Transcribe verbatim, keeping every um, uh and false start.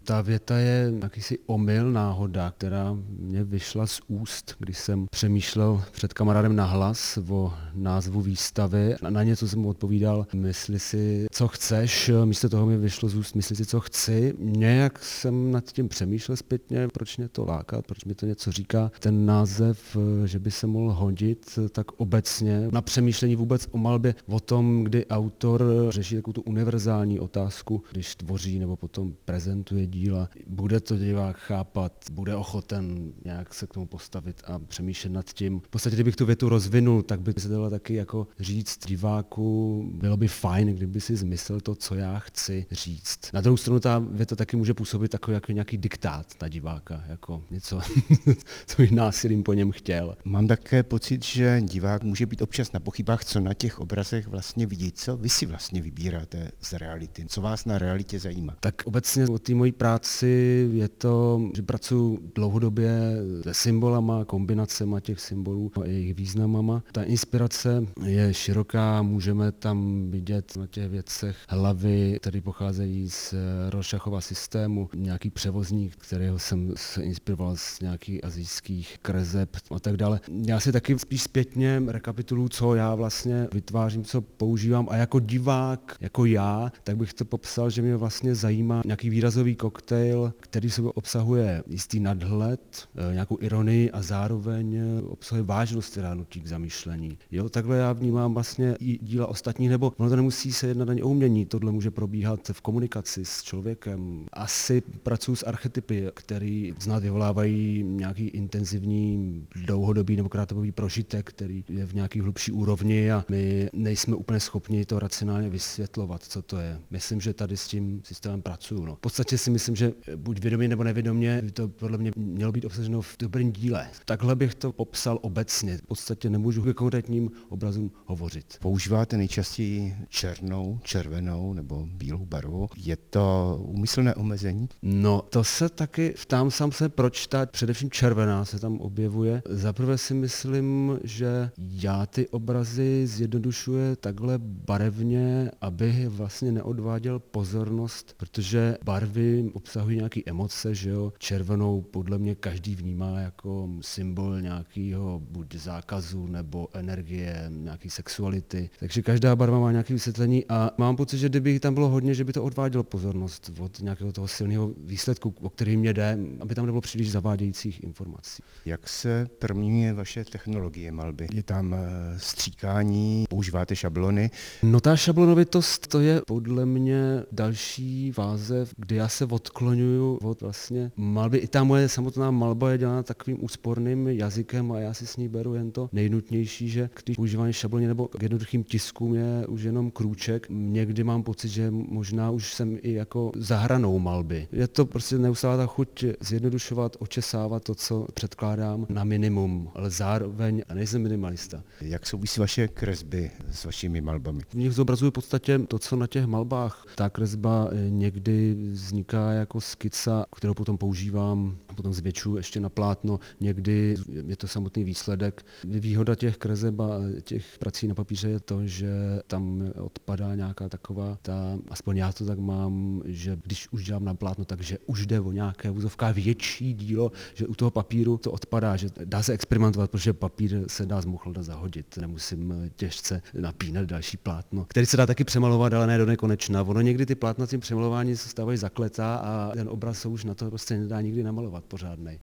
Ta věta je jakýsi omyl, náhoda, která mě vyšla z úst, když jsem přemýšlel před kamarádem nahlas o názvu výstavy. Na něco jsem mu odpovídal, mysli si, co chceš, místo toho mi vyšlo z úst, mysli si, co chci. Nějak jsem nad tím přemýšlel zpětně, proč mě to láká, proč mi to něco říká. Ten název, že by se mohl hodit, tak obecně na přemýšlení vůbec o malbě, o tom, kdy autor řeší takovou tu univerzální otázku, když tvoří nebo potom prezentuje díla, bude to divák chápat, bude ochoten nějak se k tomu postavit a přemýšlet nad tím. V podstatě, kdybych tu větu rozvinul, tak by se dalo taky jako říct diváku, bylo by fajn, kdyby si zmyslel to, co já chci říct. Na druhou stranu ta věta taky může působit jako, jako nějaký diktát na diváka, jako něco, co bych násilím po něm chtěl. Mám také pocit, že divák může být občas na pochybách, co na těch obrazech vlastně vidí, co vy si vlastně vybíráte z reality, co vás na realitě zajímá. Tak obecně o té mojí práci je to, že pracuji dlouhodobě se symbolama, kombinacema těch symbolů a jejich významama. Ta inspirace je široká, můžeme tam vidět na těch věcech hlavy, které pocházejí z Rorschachova systému, nějaký převozník, kterého jsem se inspiroval z nějakých asijských kreseb a tak dále. Já si taky spíš zpětně rekapituluji, co já vlastně vytvářím, co používám a jako divák, jako já, tak bych to popsal, že mě vlastně zajímá nějaký výrazový koktejl, který v sobě obsahuje jistý nadhled, nějakou ironii a zároveň obsahuje vážnost, která nutí k zamýšlení. Jo, takhle já vnímám vlastně i díla ostatních, nebo ono to nemusí se jednat ani o umění, tohle může probíhat v komunikaci s člověkem. Asi pracuji s archetypy, který znát vyvolávají nějaký intenzivní, dlouhodobý nebo krátkodobý prožitek, který je v nějaký hlubší úrovni a my nejsme úplně schopni to racionálně vysvětlovat, co to je. Myslím, že tady s tím systémem pracuju. No. V podstatě si myslím, že buď vědomě nebo nevědomě by to podle mě mělo být obsaženo v dobrém díle. Takhle bych to popsal obecně. V podstatě nemůžu ke konkrétním obrazům hovořit. Používáte nejčastěji černou, červenou nebo bílou barvu. Je to úmyslné omezení? No, to se taky ptám sám se, proč ta především červená se tam objevuje. Zaprvé si myslím, že já ty obrazy zjednodušuje takhle barevně, aby vlastně neodváděl pozornost, protože barvy obsahují nějaké emoce, že jo. Červenou podle mě každý vnímá jako symbol nějakého buď zákazu nebo energie, nějaký sexuality. Takže každá barva má nějaké vysvětlení a mám pocit, že kdyby tam bylo hodně, že by to odvádělo pozornost od nějakého toho silného výsledku, o který mě jde, aby tam nebylo příliš zavádějících informací. Jak se proměňuje vaše technologie malby? Je tam stříkání, používáte šablony? No ta šablonovitost, to je podle mě další fáze, kdy já se odkloňuju od vlastně malby. I ta moje samotná malba je dělána takovým úsporným jazykem a já si s ní beru jen to nejnutnější, že když používání šabloně nebo k jednoduchým tiskům je už jenom krůček. Někdy mám pocit, že možná už jsem i jako za hranou malby. Je to prostě neustále ta chuť zjednodušovat, očesávat to, co předkládám na minimum, ale zároveň a nejsem minimalista. Jak souvisí vaše kresby s vašimi malbami? V nich zobrazuje v podstatě to, co na těch malbách. Ta kresba někdy vzniká jako skica, kterou potom používám, potom zvětšuju ještě na plátno. Někdy je to samotný výsledek. Výhoda těch kreseb a těch prací na papíře je to, že tam odpadá nějaká taková, ta, aspoň já to tak mám, že když už dělám na plátno, takže už jde o nějaké vůzovká větší dílo, že u toho papíru to odpadá, že dá se experimentovat, protože papír se dá zmuchlda zahodit. Nemusím těžce napínat další plátno, který se dá taky přemalovat, ale ne do nekonečna. Ono někdy ty plátna tím přemalování se stávají zakletá a ten obraz se už na to prostě nedá nikdy namalovat pořádnej.